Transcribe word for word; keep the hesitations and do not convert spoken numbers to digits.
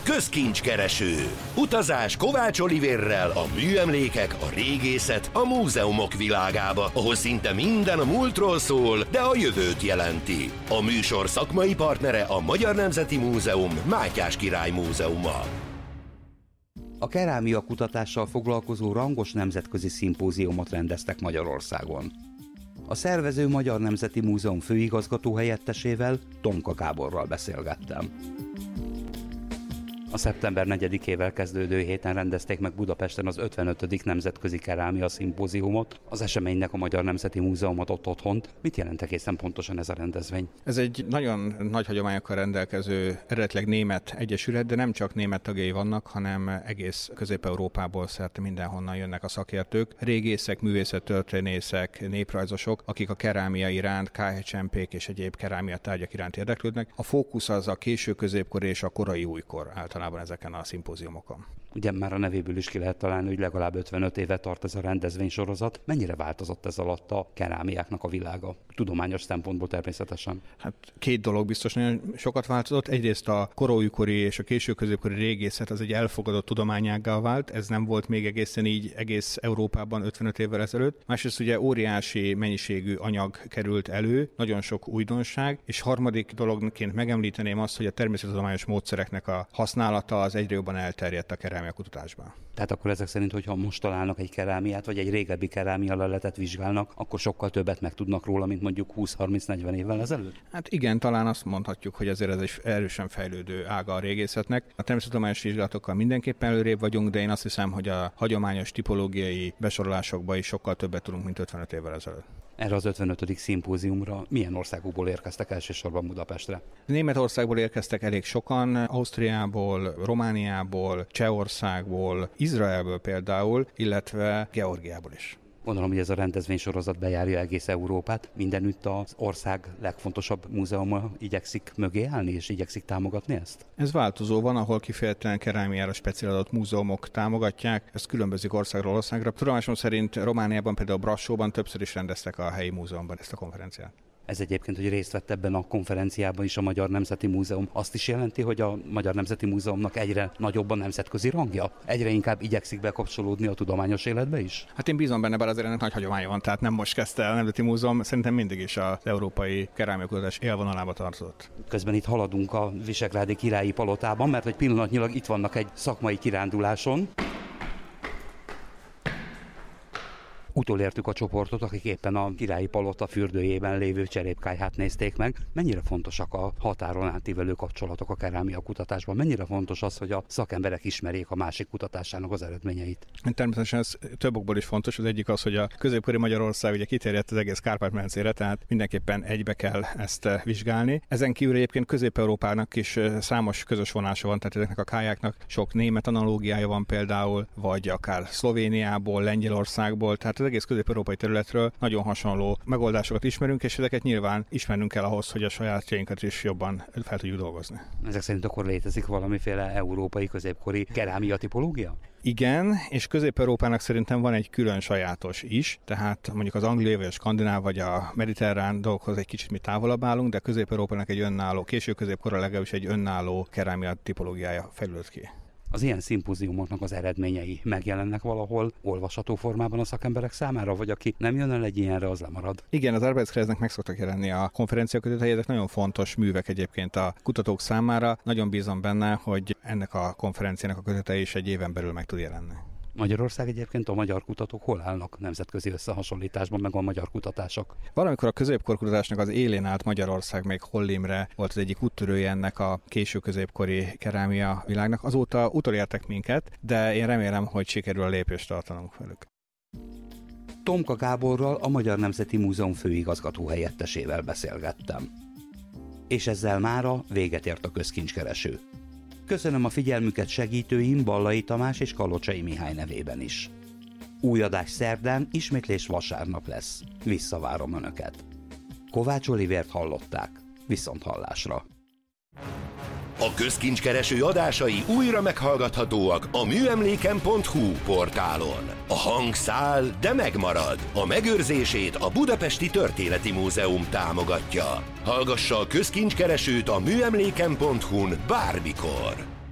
Közkincskereső. Utazás Kovács Olivérrel a műemlékek, a régészet, a múzeumok világába, ahol szinte minden a múltról szól, de a jövőt jelenti. A műsor szakmai partnere a Magyar Nemzeti Múzeum, Mátyás Király Múzeuma. A kerámia kutatással foglalkozó rangos nemzetközi szimpóziumot rendeztek Magyarországon. A szervező Magyar Nemzeti Múzeum főigazgató helyettesével, Tomka Gáborral beszélgettem. A szeptember negyedikével kezdődő héten rendezték meg Budapesten az ötvenötödik Nemzetközi Kerámia Szimpóziumot. Az eseménynek a Magyar Nemzeti Múzeum adott otthont. Mit jelent egészen pontosan ez a rendezvény? Ez egy nagyon nagy hagyományokkal rendelkező, eredetileg német egyesület, de nem csak német tagjai vannak, hanem egész Közép-Európából szerte mindenhonnan jönnek a szakértők. Régészek, művészettörténészek, néprajzosok, akik a kerámia iránt, kályhacsempék és egyéb kerámia tárgyak iránt érdeklődnek. A fókusz az a késő középkor és a korai újkor általában ezeken a szimpóziumokon. Ugye már a nevéből is ki lehet találni, hogy legalább ötvenöt éve tart ez a rendezvénysorozat. Mennyire változott ez alatt a kerámiáknak a világa? Tudományos szempontból természetesen. Hát két dolog biztos nagyon sokat változott. Egyrészt a korójúkori és a késő középkori régészet az egy elfogadott tudományággá vált. Ez nem volt még egészen így egész Európában ötvenöt évvel ezelőtt. Másrészt ugye óriási mennyiségű anyag került elő, nagyon sok újdonság, és harmadik dologként megemlíteném azt, hogy a természettudományos módszereknek a használata az egyre jobban elterjedt a kerámia kutatásban. Tehát akkor ezek szerint, hogyha most találnak egy kerámiát, vagy egy régebbi kerámia leletet vizsgálnak, akkor sokkal többet megtudnak róla, mint mondjuk húsz-harminc-negyven évvel ezelőtt? Hát igen, talán azt mondhatjuk, hogy azért ez egy erősen fejlődő ága a régészetnek. A természettudományos vizsgálatokkal mindenképpen előrébb vagyunk, de én azt hiszem, hogy a hagyományos tipológiai besorolásokban is sokkal többet tudunk, mint ötvenöt évvel ezelőtt. Erre az ötvenötödik szimpóziumra milyen országokból érkeztek elsősorban Budapestre? Németországból érkeztek elég sokan, Ausztriából, Romániából, Csehországból, Izraelből például, illetve Georgiából is. Gondolom, hogy ez a rendezvénysorozat bejárja egész Európát. Mindenütt az ország legfontosabb múzeuma igyekszik mögé állni, és igyekszik támogatni ezt? Ez változó van, ahol kifejezetten kerámiára specializálódott múzeumok támogatják. Ez különbözik országról országra. Tudomásom szerint Romániában, például Brassóban többször is rendeztek a helyi múzeumban ezt a konferenciát. Ez egyébként, hogy részt vett ebben a konferenciában is a Magyar Nemzeti Múzeum, azt is jelenti, hogy a Magyar Nemzeti Múzeumnak egyre nagyobb a nemzetközi rangja? Egyre inkább igyekszik bekapcsolódni a tudományos életbe is? Hát én bízom benne, bár azért ennek nagy hagyománya van, tehát nem most kezdte a Nemzeti Múzeum, szerintem mindig is az európai kerámiakutatás élvonalába tartozott. Közben itt haladunk a Visegrádi Királyi Palotában, mert hogy pillanatnyilag itt vannak egy szakmai kiránduláson. Utolértük a csoportot, akik éppen a Királyi Palota fürdőjében lévő cserépkályhát nézték meg. Mennyire fontosak a határon átívelő kapcsolatok a kerámia kutatásban? Mennyire fontos az, hogy a szakemberek ismerjék a másik kutatásának az eredményeit? Természetesen ez több okból is fontos. Az egyik az, hogy a középkori Magyarország ugye kiterjedt az egész Kárpát-medencére, tehát mindenképpen egybe kell ezt vizsgálni. Ezen kívül egyébként Közép-Európának is számos közös vonása van, tehát ezeknek a kályáknak sok német analógiája van például, vagy akár Szlovéniából, Lengyelországból, tehát az egész közép-európai területről nagyon hasonló megoldásokat ismerünk, és ezeket nyilván ismernünk kell ahhoz, hogy a sajátjainkat is jobban fel tudjuk dolgozni. Ezek szerint akkor létezik valamiféle európai középkori kerámia tipológia? Igen, és Közép-Európának szerintem van egy külön sajátos is, tehát mondjuk az angliai, vagy a skandináv, vagy a mediterrán dolgokhoz egy kicsit mi távolabb állunk, de Közép-Európának egy önálló, késő középkorra legalábbis egy önálló kerámia tipológiája fejlődött ki. Az ilyen szimpóziumoknak az eredményei megjelennek valahol olvasható formában a szakemberek számára, vagy aki nem jön el egy ilyenre, az lemarad? Igen, az Arbeitskreisnek meg szoktak jelenni a konferenciakötetei, ezek nagyon fontos művek egyébként a kutatók számára. Nagyon bízom benne, hogy ennek a konferenciának a kötetei is egy éven belül meg tud jelenni. Magyarország egyébként, a magyar kutatók hol állnak nemzetközi összehasonlításban, meg a magyar kutatások? Valamikor a középkorkutatásnak az élén állt Magyarország, még Holl Imre volt az egyik úttörője ennek a késő középkori kerámia világnak. Azóta utolértek minket, de én remélem, hogy sikerül a lépést tartanunk velük. Tomka Gáborral, a Magyar Nemzeti Múzeum főigazgató helyettesével beszélgettem. És ezzel mára véget ért a közkincskereső. Köszönöm a figyelmüket segítőim Ballai Tamás és Kalocsai Mihály nevében is. Új adás szerdán, ismétlés vasárnap lesz. Visszavárom Önöket. Kovács Olivért hallották. Viszonthallásra. A közkincskereső adásai újra meghallgathatóak a műemléken pont hu portálon. A hang száll, de megmarad. A megőrzését a Budapesti Történeti Múzeum támogatja. Hallgassa a közkincskeresőt a műemléken pont hu-n bármikor.